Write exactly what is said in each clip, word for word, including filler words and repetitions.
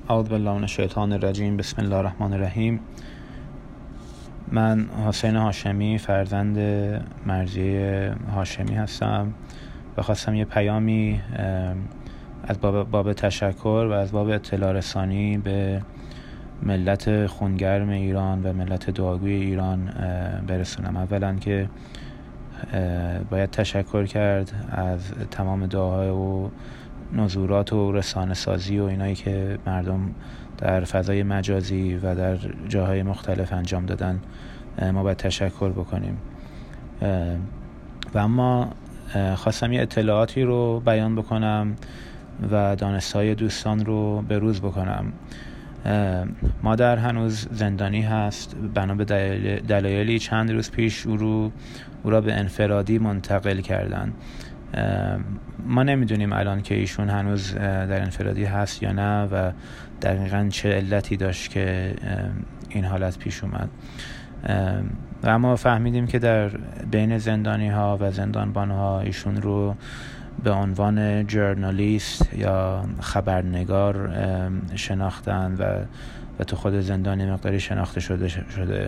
اعوذ بالله من الشیطان الرجیم. بسم الله الرحمن الرحیم. من حسین هاشمی فرزند مرضیه هاشمی هستم و خواستم یه پیامی از باب, باب تشکر و از باب اطلاع رسانی به ملت خونگرم ایران و ملت دعاگوی ایران برسونم. اولا که باید تشکر کرد از تمام دعاها و نظورات و رسانه سازی و اینایی که مردم در فضای مجازی و در جاهای مختلف انجام دادن. ما باید تشکر بکنیم. و اما خواستم یه اطلاعاتی رو بیان بکنم و دانستهای دوستان رو بروز بکنم. مادر هنوز زندانی هست. بنا به دلایلی چند روز پیش او رو او را به انفرادی منتقل کردن. ما نمیدونیم الان که ایشون هنوز در انفرادی هست یا نه و دقیقاً چه علتی داشت که این حالت پیش اومد. و اما فهمیدیم که در بین زندانی ها و زندانبان ها ایشون رو به عنوان ژورنالیست یا خبرنگار شناختن و و تو خود زندانی مقداری شناخته شده شده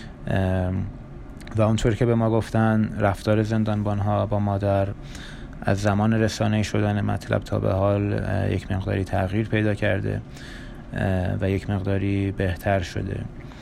و اونطور که به ما گفتن رفتار زندانبان ها با مادر از زمان رسانه‌ای شدن مطلب تا به حال یک مقداری تغییر پیدا کرده و یک مقداری بهتر شده.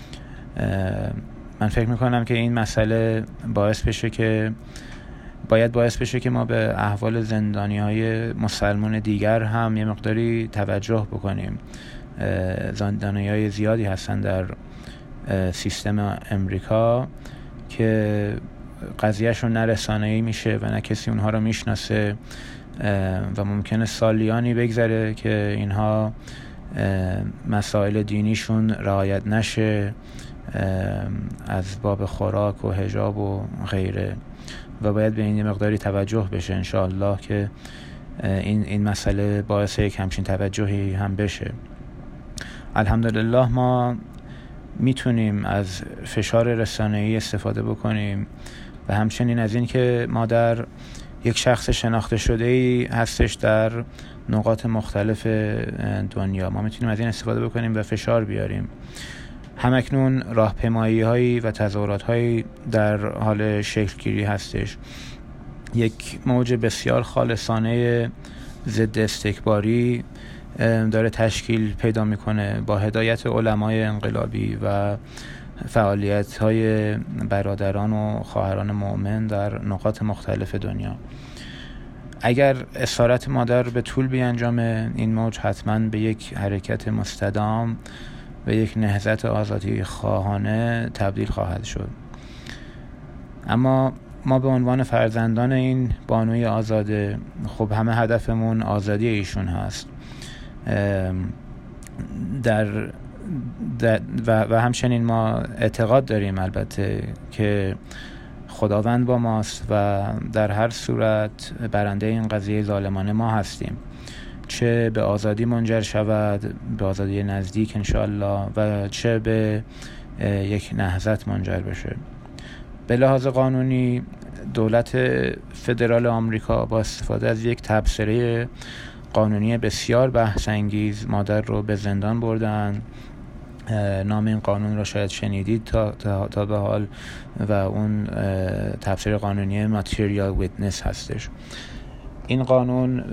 من فکر میکنم که این مسئله باعث بشه که باید باعث بشه که ما به احوال زندانی‌های مسلمان دیگر هم یه مقداری توجه بکنیم. زندانی‌های زیادی هستن در سیستم امریکا که قضیهشون نه رسانه‌ای میشه و نه کسی اونها رو میشناسه و ممکنه سالیانی بگذره که اینها مسائل دینیشون رعایت نشه از باب خوراک و حجاب و غیره و باید به این مقداری توجه بشه انشاءالله که این این مسئله باعث یک همچین توجهی هم بشه. الحمدلله ما میتونیم از فشار رسانه‌ای استفاده بکنیم و همچنین از این که مادر یک شخص شناخته شده‌ای هستش در نقاط مختلف دنیا. ما میتونیم از این استفاده بکنیم و فشار بیاریم. همکنون راهپیمایی‌هایی و تظاهرات‌هایی در حال شکل‌گیری هستش. یک موج بسیار خالصانه ضد استکباری داره تشکیل پیدا میکنه با هدایت علمای انقلابی و فعالیت‌های برادران و خواهران مؤمن در نقاط مختلف دنیا. اگر اسارت مادر به طول بیانجامه این موج حتما به یک حرکت مستدام و یک نهضت آزادی خواهانه تبدیل خواهد شد. اما ما به عنوان فرزندان این بانوی آزاده خب همه هدفمون آزادی ایشون هست. در, در و, و همچنین ما اعتقاد داریم البته که خداوند با ماست و در هر صورت برنده این قضیه ظالمانه ما هستیم، چه به آزادی منجر شود، به آزادی نزدیک انشاءالله، و چه به یک نهضت منجر بشه. به لحاظ قانونی دولت فدرال آمریکا با استفاده از یک تبصره قانونی بسیار بحث انگیز مادر رو به زندان بردن. نام این قانون رو شاید شنیدید تا, تا, تا به حال و اون تبصره قانونی ماتریال ویتنس هستش. این قانون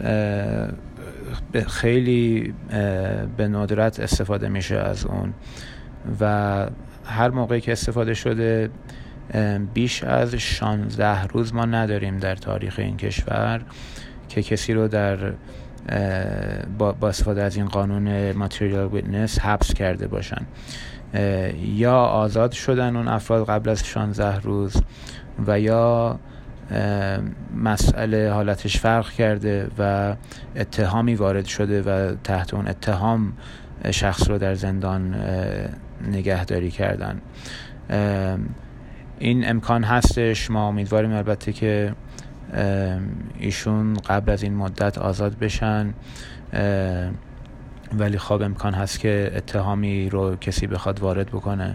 خیلی به ندرت استفاده میشه از اون و هر موقعی که استفاده شده بیش از شانزده روز ما نداریم در تاریخ این کشور که کسی رو در با, با استفاده از این قانون ماتریال ویتنس حبس کرده باشن. یا آزاد شدن اون افراد قبل از شانزده روز و یا مسئله حالتش فرق کرده و اتهامی وارد شده و تحت اون اتهام شخص رو در زندان نگهداری کردن. این امکان هستش. ما امیدواریم البته که ایشون قبل از این مدت آزاد بشن، ولی خب امکان هست که اتهامی رو کسی بخواد وارد بکنه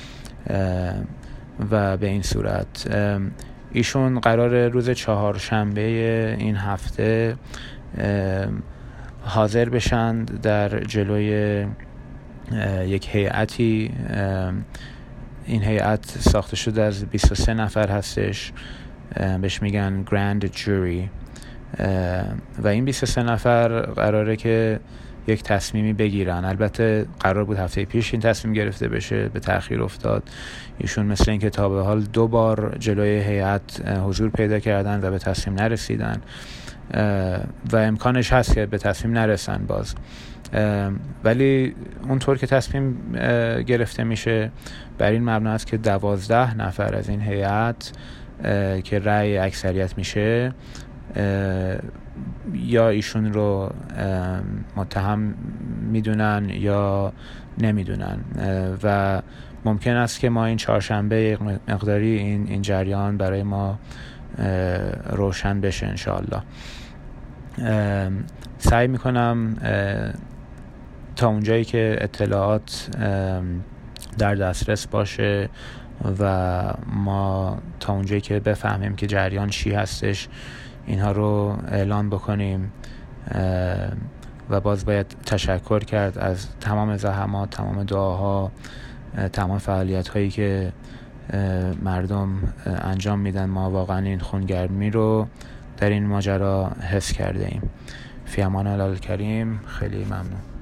و به این صورت ایشون قرار روز چهارشنبه این هفته حاضر بشن در جلوی یک هیئتی. این هیئت ساخته شده از بیست و سه نفر هستش، بهش میگن گراند جوری، و این بیست و سه نفر قراره که یک تصمیمی بگیرن. البته قرار بود هفته پیش این تصمیم گرفته بشه، به تأخیر افتاد. ایشون مثل این که تا به حال دو بار جلوی هیئت حضور پیدا کردن و به تصمیم نرسیدن و امکانش هست که به تصمیم نرسن باز. ولی اونطور که تصمیم گرفته میشه بر این مبنا است که دوازده نفر از این هیئت که رأی اکثریت میشه یا ایشون رو متهم میدونن یا نمیدونن، و ممکن است که ما این چهارشنبه مقداری این این جریان برای ما روشن بشه انشاءالله. سعی میکنم تا اونجایی که اطلاعات در دسترس باشه و ما تا اونجایی که بفهمیم که جریان چی هستش اینها رو اعلان بکنیم. و باز باید تشکر کرد از تمام زحمات، تمام دعاها، تمام فعالیت هایی که مردم انجام میدن. ما واقعا این خونگرمی رو در این ماجرا حس کرده ایم. فی امان الله الکریم. خیلی ممنون.